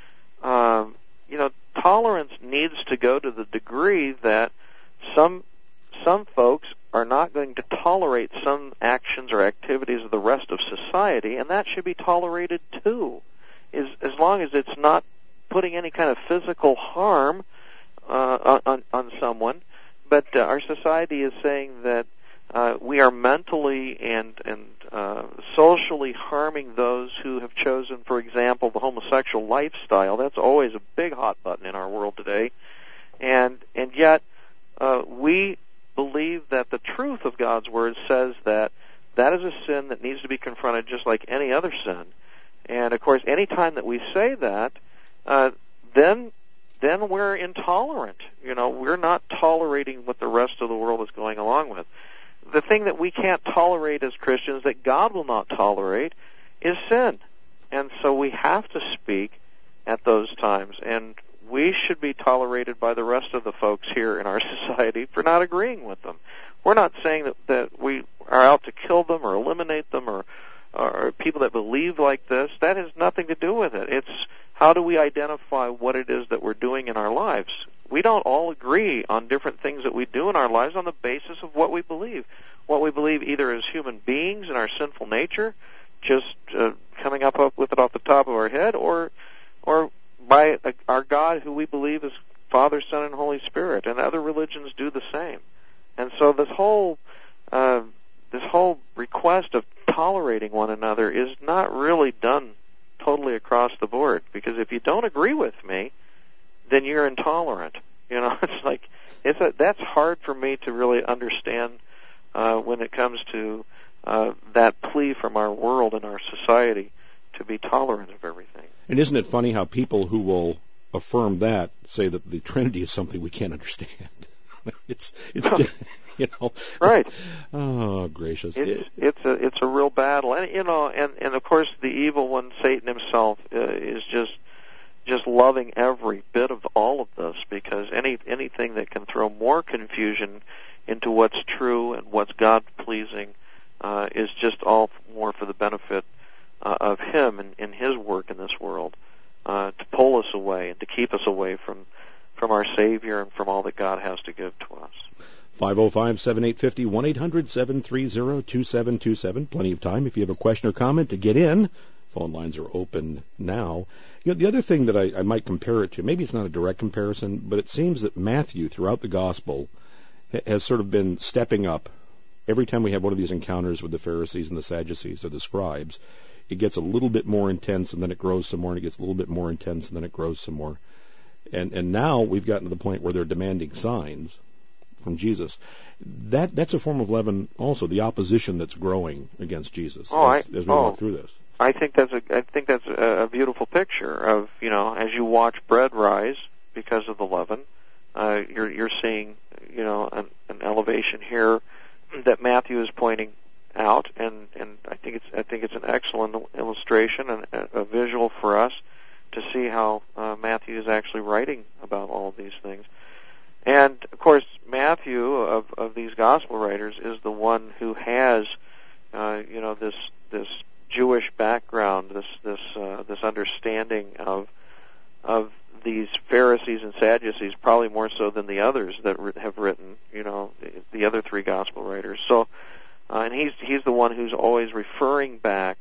Um, you know, tolerance needs to go to the degree that some some folks are not going to tolerate some actions or activities of the rest of society, and that should be tolerated too, is as long as it's not putting any kind of physical harm uh, on on someone. But uh, our society is saying that. Uh, we are mentally and and uh, socially harming those who have chosen, for example, the homosexual lifestyle. That's always a big hot button in our world today, and and yet uh, we believe that the truth of God's word says that that is a sin that needs to be confronted just like any other sin. And, of course, any time that we say that, uh, then then we're intolerant. You know, we're not tolerating what the rest of the world is going along with. The thing that we can't tolerate as Christians, that God will not tolerate, is sin. And so we have to speak at those times. And we should be tolerated by the rest of the folks here in our society for not agreeing with them. We're not saying that, that we are out to kill them or eliminate them or, or people that believe like this. That has nothing to do with it. It's how do we identify what it is that we're doing in our lives? We don't all agree on different things that we do in our lives on the basis of what we believe. What we believe either as human beings in our sinful nature, just uh, coming up with it off the top of our head, or or by uh, our God who we believe is Father, Son, and Holy Spirit. And other religions do the same. And so this whole uh, this whole request of tolerating one another is not really done totally across the board, because if you don't agree with me, then you're intolerant. You know, it's like it's a, that's hard for me to really understand uh, when it comes to uh, that plea from our world and our society to be tolerant of everything. And isn't it funny how people who will affirm that say that the Trinity is something we can't understand? it's it's you know right. Oh, gracious! It's it's a it's a real battle, and you know, and and of course the evil one, Satan himself, uh, is just just loving every bit of all of this, because any anything that can throw more confusion into what's true and what's God pleasing uh, is just all more for the benefit uh, of him and, and his work in this world, uh, to pull us away and to keep us away from from our Savior and from all that God has to give to us. five oh five, seven eight five oh, one eight hundred, seven three zero, two seven two seven. Plenty of time if you have a question or comment to get in. Phone lines are open now. You know, the other thing that I, I might compare it to, maybe it's not a direct comparison, but it seems that Matthew throughout the Gospel ha- has sort of been stepping up. Every time we have one of these encounters with the Pharisees and the Sadducees or the scribes, it gets a little bit more intense, and then it grows some more, and it gets a little bit more intense, and then it grows some more. And and now we've gotten to the point where they're demanding signs from Jesus. That that's a form of leaven also, the opposition that's growing against Jesus oh, as, I, as we oh, walk through this. I think that's a I think that's a, a beautiful picture of, you know, as you watch bread rise because of the leaven, uh, you're you're seeing, you know, an, an elevation here that Matthew is pointing out, and, and I think it's I think it's an excellent illustration and a, a visual for us to see how uh, Matthew is actually writing about all of these things. And, of course, Matthew, of, of these gospel writers, is the one who has, uh, you know, this this Jewish background, this this uh, this understanding of of these Pharisees and Sadducees, probably more so than the others that re- have written, you know, the, the other three gospel writers. So, uh, and he's he's the one who's always referring back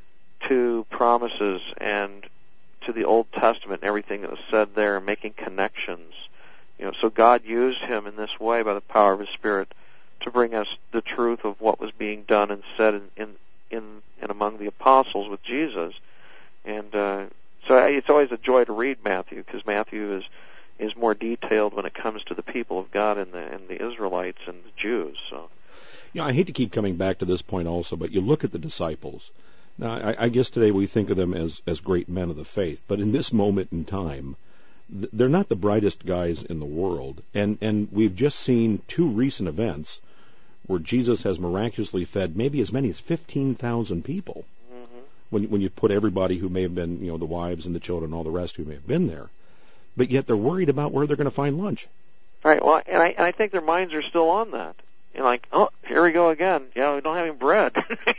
to promises and to the Old Testament and everything that was said there, and making connections. You know, so God used him in this way by the power of His Spirit to bring us the truth of what was being done and said in in, in, in among the apostles with Jesus. And uh, so it's always a joy to read Matthew, because Matthew is is more detailed when it comes to the people of God and the and the Israelites and the Jews. So, you know, I hate to keep coming back to this point also, but you look at the disciples. Now, I, I guess today we think of them as, as great men of the faith, but in this moment in time, th- they're not the brightest guys in the world. And, and we've just seen two recent events where Jesus has miraculously fed maybe as many as fifteen thousand people. Mm-hmm. When, when you put everybody who may have been, you know, the wives and the children and all the rest who may have been there. But yet they're worried about where they're going to find lunch. Right. Well, and I, and I think their minds are still on that. You're like, oh, here we go again. Yeah, we don't have any bread.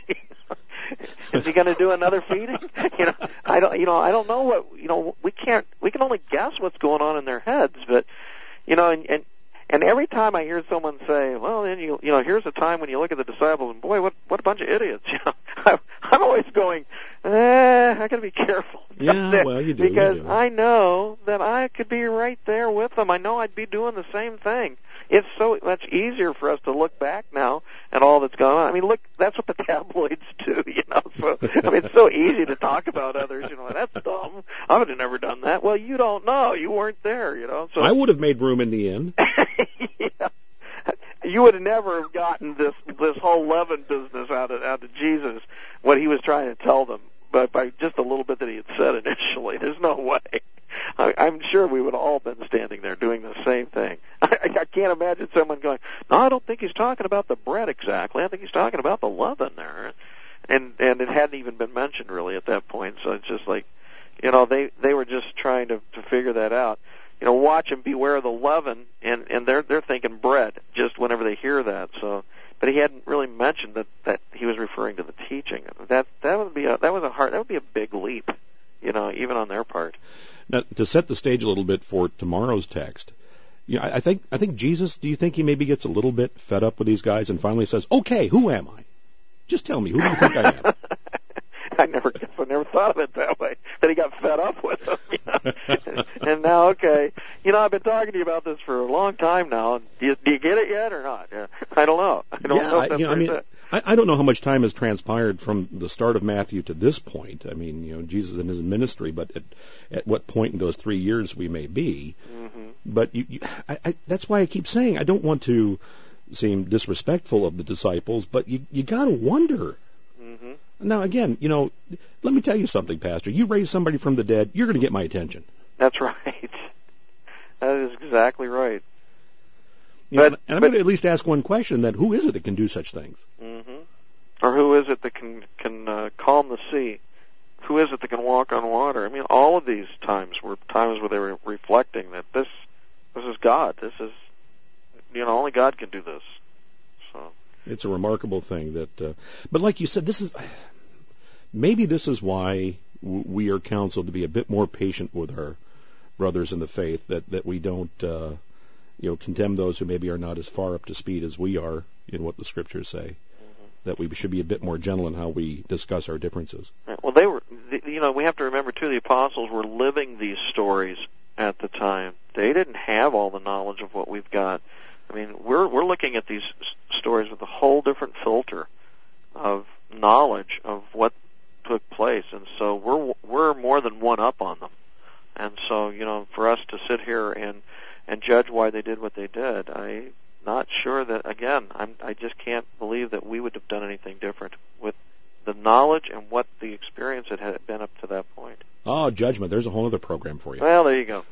Is he going to do another feeding? You know, I don't. You know, I don't know what. You know, we can't. We can only guess what's going on in their heads. But, you know, and and, and every time I hear someone say, "Well, then you, you know, here's a time when you look at the disciples, and boy, what what a bunch of idiots." You know, I'm, I'm always going, eh, I got to be careful. Yeah, well, you do. Because you do. I know that I could be right there with them. I know I'd be doing the same thing. It's so much easier for us to look back now at all that's going on. I mean, look, that's what the tabloids do, you know. So, I mean, it's so easy to talk about others, you know, that's dumb. I would have never done that. Well, you don't know. You weren't there, you know. So I would have made room in the inn. Yeah. you would have never have gotten this this whole leaven business out of out of Jesus, what he was trying to tell them, but by just a little bit that he had said initially. There's no way. I, I'm sure we would have all been standing there doing the same thing. I, I can't imagine someone going, no, I don't think he's talking about the bread exactly. I think he's talking about the leaven there. And and it hadn't even been mentioned really at that point. So it's just like, you know, they, they were just trying to, to figure that out. You know, watch and beware of the leaven, and, and they're they're thinking bread just whenever they hear that. So, but he hadn't really mentioned that, that he was referring to the teaching. That that would be a that was a hard that would be a big leap, you know, even on their part. Now, to set the stage a little bit for tomorrow's text, you know, I, I think I think Jesus. Do you think he maybe gets a little bit fed up with these guys and finally says, "Okay, who am I? Just tell me, who do you think I am?" I never guess I never thought of it that way. That he got fed up with them. You know? And now, okay, you know, I've been talking to you about this for a long time now. Do you, do you get it yet or not? Yeah, I don't know. I don't yeah, know if that's you know, I mean, it. I, I don't know how much time has transpired from the start of Matthew to this point. I mean, you know, Jesus in his ministry, but at, at what point in those three years we may be. Mm-hmm. But you, you, I, I, that's why I keep saying I don't want to seem disrespectful of the disciples, but you you got to wonder. Mm-hmm. Now, again, you know, let me tell you something, Pastor. You raise somebody from the dead, you're going to get my attention. That's right. That is exactly right. You but, know, and I'm but, going to at least ask one question: that who is it that can do such things? Mm-hmm. Or who is it that can can uh, calm the sea? Who is it that can walk on water? I mean, all of these times were times where they were reflecting that this this is God. This is, you know, only God can do this. So it's a remarkable thing that. Uh, but like you said, this is maybe this is why w- we are counseled to be a bit more patient with our brothers in the faith. That that we don't. Uh, You know, condemn those who maybe are not as far up to speed as we are in what the scriptures say. Mm-hmm. That we should be a bit more gentle in how we discuss our differences. Well, they were, you know, we have to remember too, the apostles were living these stories at the time. They didn't have all the knowledge of what we've got. I mean, we're we're looking at these stories with a whole different filter of knowledge of what took place, and so we're we're more than one up on them. And so, you know, for us to sit here and and judge why they did what they did, I'm not sure that, again, I'm, I just can't believe that we would have done anything different with the knowledge and what the experience had, had been up to that point. Oh, judgment. There's a whole other program for you. Well, there you go.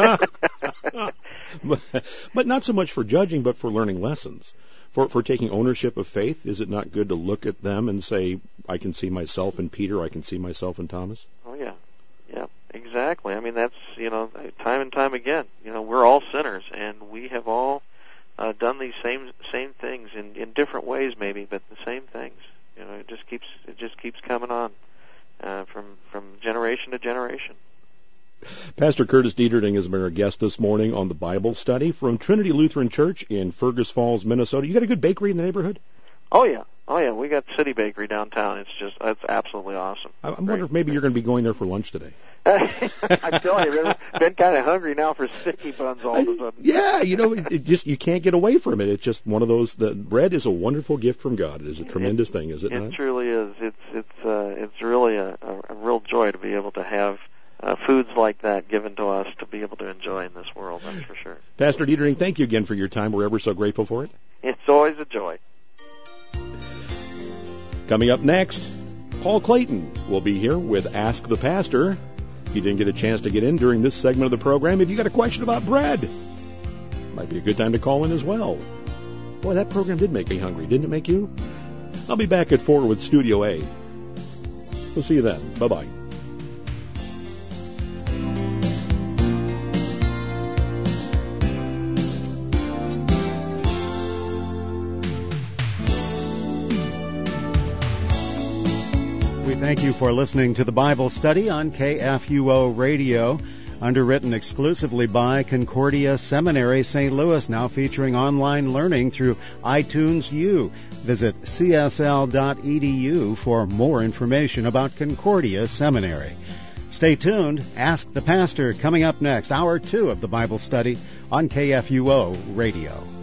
but, but not so much for judging, but for learning lessons. For, for taking ownership of faith, is it not good to look at them and say, I can see myself in Peter, I can see myself in Thomas? Oh, yeah. Yeah, exactly. I mean, that's, you know, time and time again. You know, we're all sinners, and we have all uh, done these same same things in, in different ways, maybe, but the same things. You know, it just keeps it just keeps coming on uh, from from generation to generation. Pastor Curtis Dieterding has been our guest this morning on the Bible study from Trinity Lutheran Church in Fergus Falls, Minnesota. You got a good bakery in the neighborhood? Oh yeah, oh yeah. We got City Bakery downtown. It's just it's absolutely awesome. I, I'm wondering if maybe you're going to be going there for lunch today. I'm telling you, I've been kind of hungry now for sticky buns all of a sudden. Yeah, you know, it, it just you can't get away from it. It's just one of those. The bread is a wonderful gift from God. It is a tremendous it, thing, is it, it not? It truly is. It's it's uh, it's really a, a, a real joy to be able to have uh, foods like that given to us to be able to enjoy in this world. That's for sure. Pastor Dieterding, thank you again for your time. We're ever so grateful for it. It's always a joy. Coming up next, Paul Clayton will be here with Ask the Pastor. If you didn't get a chance to get in during this segment of the program, if you got a question about bread, might be a good time to call in as well. Boy, that program did make me hungry, didn't it make you? I'll be back at four with Studio A. We'll see you then. Bye-bye. Thank you for listening to the Bible study on K F U O Radio, underwritten exclusively by Concordia Seminary Saint Louis, now featuring online learning through iTunes U. Visit c s l dot e d u for more information about Concordia Seminary. Stay tuned. Ask the Pastor coming up next, hour two of the Bible study on K F U O Radio.